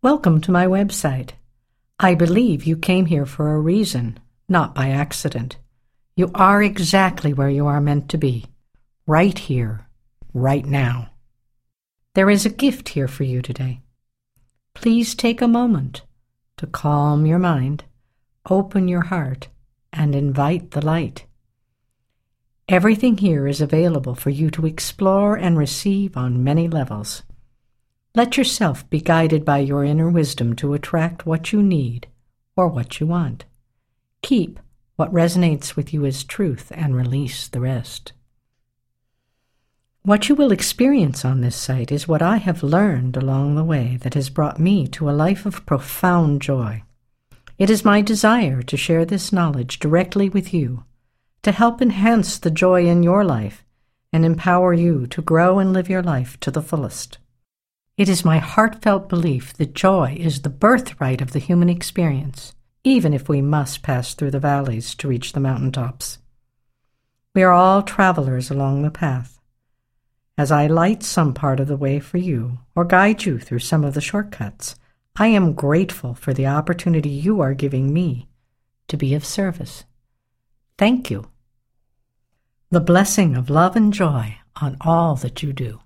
Welcome to my website. I believe you came here for a reason, not by accident. You are exactly where you are meant to be, right here, right now. There is a gift here for you today. Please take a moment to calm your mind, open your heart, and invite the light. Everything here is available for you to explore and receive on many levels. Let yourself be guided by your inner wisdom to attract what you need or what you want. Keep what resonates with you as truth and release the rest. What you will experience on this site is what I have learned along the way that has brought me to a life of profound joy. It is my desire to share this knowledge directly with you, to help enhance the joy in your life and empower you to grow and live your life to the fullest. It is my heartfelt belief that joy is the birthright of the human experience, even if we must pass through the valleys to reach the mountaintops. We are all travelers along the path. As I light some part of the way for you, or guide you through some of the shortcuts, I am grateful for the opportunity you are giving me to be of service. Thank you. The blessing of love and joy on all that you do.